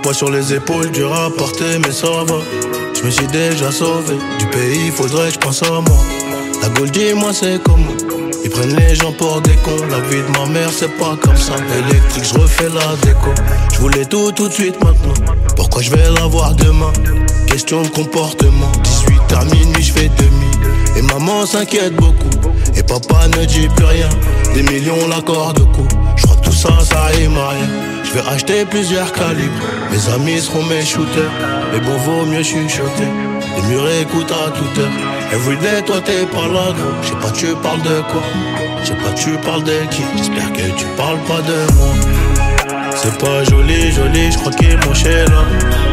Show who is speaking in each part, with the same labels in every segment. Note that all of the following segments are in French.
Speaker 1: poids sur les épaules, dur à porter, mais ça va. Je me suis déjà sauvé du pays, faudrait que je pense à moi. La Gaule, dis-moi c'est comment. Ils prennent les gens pour des cons. La vie de ma mère c'est pas comme ça. Électrique, je refais la déco. Je voulais tout de suite maintenant. Pourquoi je vais l'avoir demain? Question de comportement. 18h minuit, je fais demi. Et maman s'inquiète beaucoup. Et papa ne dit plus rien. Des millions l'accord de coup. Je crois que tout ça, ça rime à rien. Je vais acheter plusieurs calibres. Mes amis seront mes shooters. Mais bon, vaut mieux chuchoter. Les murs écoutent à toute heure. Everyday, toi t'es pas là, gros. J'sais pas, tu parles de quoi? J'sais pas, tu parles de qui? J'espère que tu parles pas de moi. C'est pas joli, joli, j'crois qu'il est mon chez là.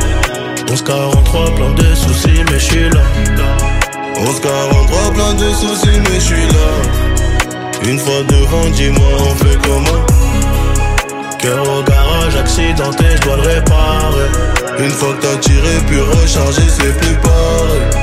Speaker 1: 1143, plein de soucis, mais j'suis là.
Speaker 2: 1143, plein de soucis, mais j'suis là. Une fois devant, dis-moi, on fait comment?
Speaker 1: Cœur au garage, accidenté, j'dois le réparer.
Speaker 2: Une fois que t'as tiré, puis rechargé, c'est plus pareil.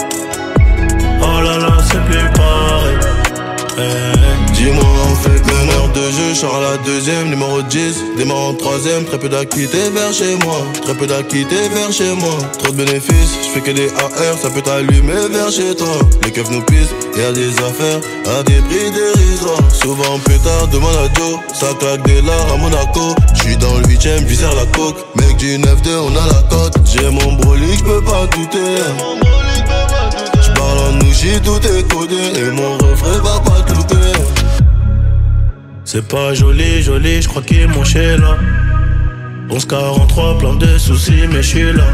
Speaker 1: Oh là là, c'est plus pareil.
Speaker 2: Dis-moi, on fait comment? Heure de jeu, Charles la deuxième, numéro 10. Démarre en troisième, très peu d'acquittés vers chez moi. Très peu d'acquittés vers chez moi. Trop de bénéfices, j'fais que des AR, ça peut t'allumer vers chez toi. Les keufs nous pissent, y'a des affaires à des prix dérisoires. Souvent pétard, demande à Joe, ça claque des lards à Monaco. J'suis dans le 8ème, j'vise la coke. Mec du 9-2, on a la cote. J'ai mon brolic, j'peux pas douter. J'parle en nouchi, tout est codé. Et mon refrain va pas clouter.
Speaker 1: C'est pas joli, joli, j'crois qu'il est mon chez là. 1143, plein de soucis, mais j'suis là.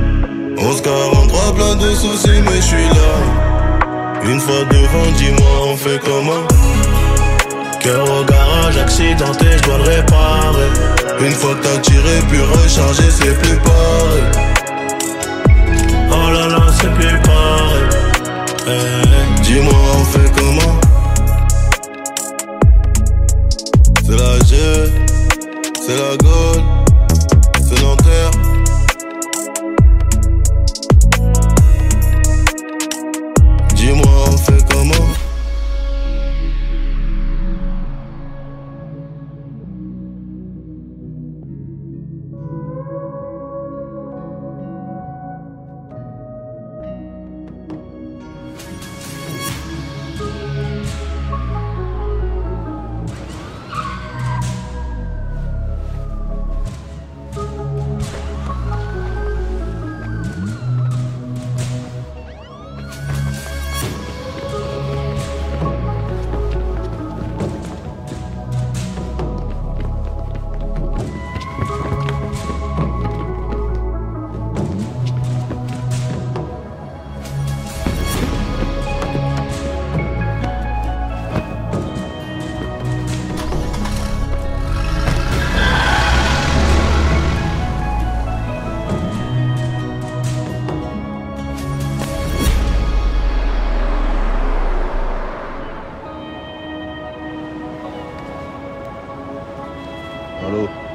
Speaker 2: 1143, plein de soucis, mais j'suis là. Une fois devant, dis-moi, on fait comment?
Speaker 1: Cœur au garage, accidenté, j'dois le réparer.
Speaker 2: Une fois que t'as tiré, puis rechargé, c'est plus pareil.
Speaker 1: Oh là là, c'est plus pareil.
Speaker 2: Dis-moi, on fait comment? C'est la G, c'est la Gaule, c'est Nanterre. Dis-moi, on fait comment?
Speaker 3: Allô?